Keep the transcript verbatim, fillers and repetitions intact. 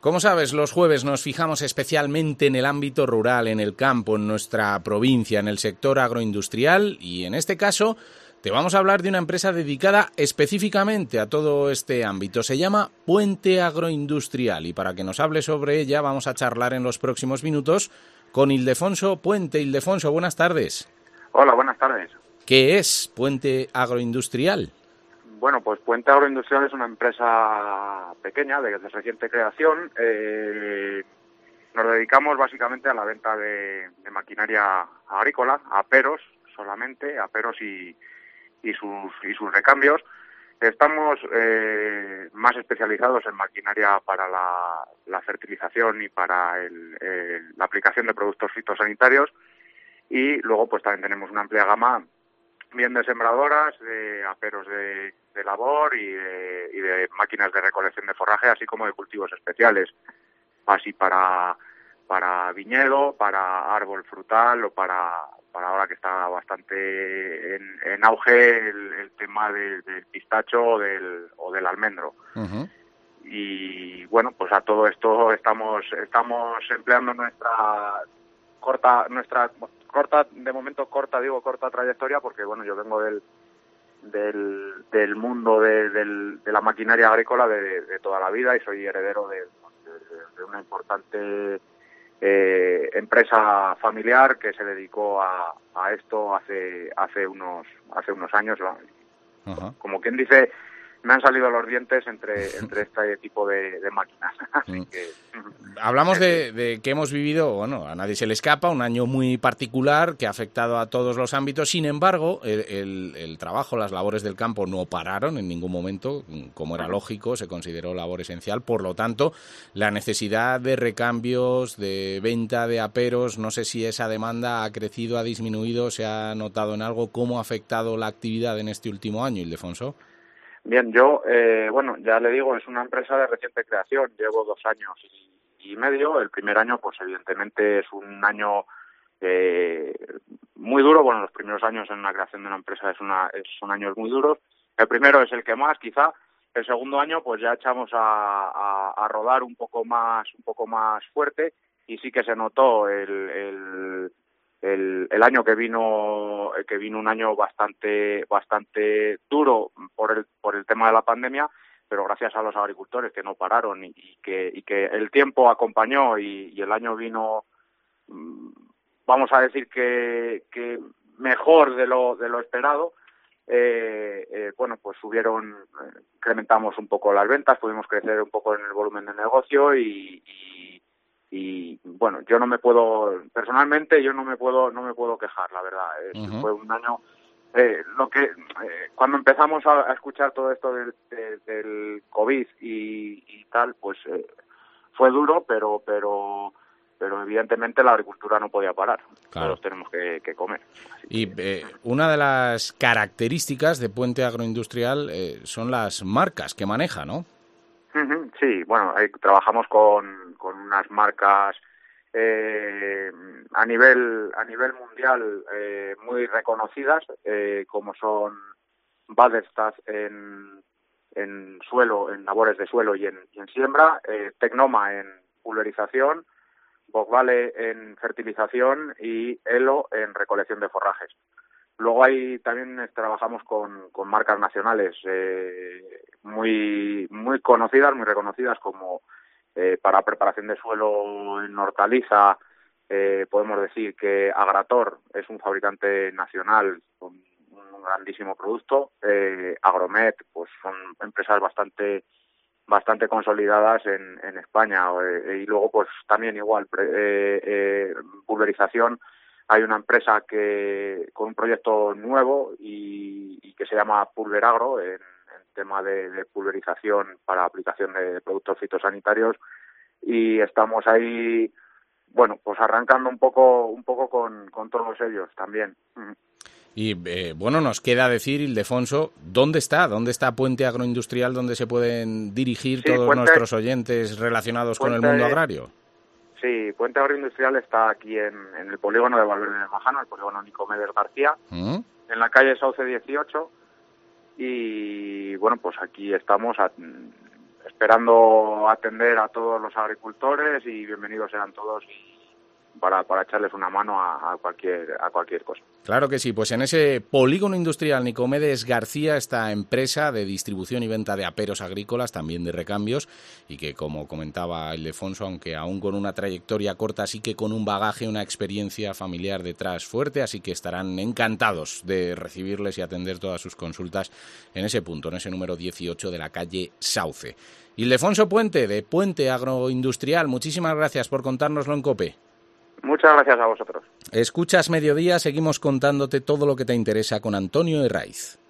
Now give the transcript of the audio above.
Como sabes, los jueves nos fijamos especialmente en el ámbito rural, en el campo, en nuestra provincia, en el sector agroindustrial y en este caso te vamos a hablar de una empresa dedicada específicamente a todo este ámbito. Se llama Puente Agroindustrial y para que nos hable sobre ella vamos a charlar en los próximos minutos con Ildefonso Puente. Ildefonso, buenas tardes. Hola, buenas tardes. ¿Qué es Puente Agroindustrial? Bueno, pues Puente Agroindustrial es una empresa pequeña, de, de reciente creación. Eh, nos dedicamos básicamente a la venta de, de maquinaria agrícola, aperos solamente, aperos y, y, sus, y sus recambios. Estamos eh, más especializados en maquinaria para la, la fertilización y para el, el, la aplicación de productos fitosanitarios y luego pues también tenemos una amplia gama bien de sembradoras, de aperos de, de labor y de, y de máquinas de recolección de forraje, así como de cultivos especiales, así para para viñedo, para árbol frutal o para para ahora que está bastante en, en auge el, el tema de, del pistacho o del, o del almendro. Uh-huh. Y bueno, pues a todo esto estamos estamos empleando nuestra corta nuestra corta de momento corta digo corta trayectoria porque bueno yo vengo del del, del mundo de, del, de la maquinaria agrícola de, de toda la vida y soy heredero de, de, de una importante eh, empresa familiar que se dedicó a, a esto hace hace unos hace unos años. Uh-huh. Como quien dice, me han salido los dientes entre entre este tipo de, de máquinas. Así que, hablamos de, de que hemos vivido, bueno, a nadie se le escapa, un año muy particular que ha afectado a todos los ámbitos. Sin embargo, el, el, el trabajo, las labores del campo no pararon en ningún momento, como era lógico, se consideró labor esencial. Por lo tanto, la necesidad de recambios, de venta de aperos, no sé si esa demanda ha crecido, ha disminuido, se ha notado en algo. ¿Cómo ha afectado la actividad en este último año, Ildefonso? Bien, yo, eh, bueno, ya le digo, es una empresa de reciente creación, llevo dos años y, y medio. El primer año, pues evidentemente es un año eh, muy duro. Bueno, los primeros años en la creación de una empresa es una, es, son años muy duros. El primero es el que más, quizá. El segundo año, pues ya echamos a, a, a rodar un poco más, un poco más fuerte y sí que se notó el, el El, el año que vino que vino un año bastante bastante duro por el por el tema de la pandemia, pero gracias a los agricultores que no pararon y, y que y que el tiempo acompañó y, y el año vino, vamos a decir que, que mejor de lo de lo esperado. Eh, eh, bueno, pues subieron, eh, incrementamos un poco las ventas, pudimos crecer un poco en el volumen de negocio y, y y bueno, yo no me puedo personalmente yo no me puedo no me puedo quejar, la verdad. Es, uh-huh. Fue un año eh, lo que eh, cuando empezamos a, a escuchar todo esto del, de, del COVID y, y tal, pues eh, fue duro, pero pero pero evidentemente la agricultura no podía parar. Claro. Todos tenemos que, que comer. Y eh, una de las características de Puente Agroindustrial eh, son las marcas que maneja, ¿no? Sí, bueno, ahí trabajamos con, con unas marcas eh, a nivel a nivel mundial eh, muy reconocidas, eh, como son Baderstad en, en suelo, en labores de suelo y en, y en siembra, eh, Tecnoma en pulverización, Boghvale en fertilización y Elo en recolección de forrajes. Luego ahí también trabajamos con, con marcas nacionales eh, muy muy conocidas, muy reconocidas, como eh, para preparación de suelo en hortaliza. Eh, podemos decir que Agrator es un fabricante nacional con un grandísimo producto. Eh, Agromet, pues son empresas bastante bastante consolidadas en, en España. Eh, y luego pues también igual eh, eh, pulverización. Hay una empresa que con un proyecto nuevo y, y que se llama Pulveragro en, en tema de, de pulverización para aplicación de productos fitosanitarios y estamos ahí, bueno, pues arrancando un poco un poco con, con todos ellos también. Y eh, bueno, nos queda decir, Ildefonso, ¿dónde está? ¿Dónde está Puente Agroindustrial donde se pueden dirigir sí, todos Puente, nuestros oyentes relacionados Puente, con el mundo agrario? Sí, Puente Agroindustrial está aquí en, en el polígono de Valverde de Majano, el polígono Nicomedes García, ¿Mm? en la calle Sauce dieciocho, y bueno, pues aquí estamos a, esperando atender a todos los agricultores y bienvenidos sean todos y para, para echarles una mano a, a cualquier a cualquier cosa. Claro que sí, pues en ese polígono industrial Nicomedes García, esta empresa de distribución y venta de aperos agrícolas, también de recambios, y que, como comentaba Ildefonso, aunque aún con una trayectoria corta, sí que con un bagaje, una experiencia familiar detrás fuerte, así que estarán encantados de recibirles y atender todas sus consultas en ese punto, en ese número dieciocho de la calle Sauce. Ildefonso Puente, de Puente Agroindustrial, muchísimas gracias por contárnoslo en COPE. Muchas gracias a vosotros. Escuchas Mediodía, seguimos contándote todo lo que te interesa con Antonio Herraiz.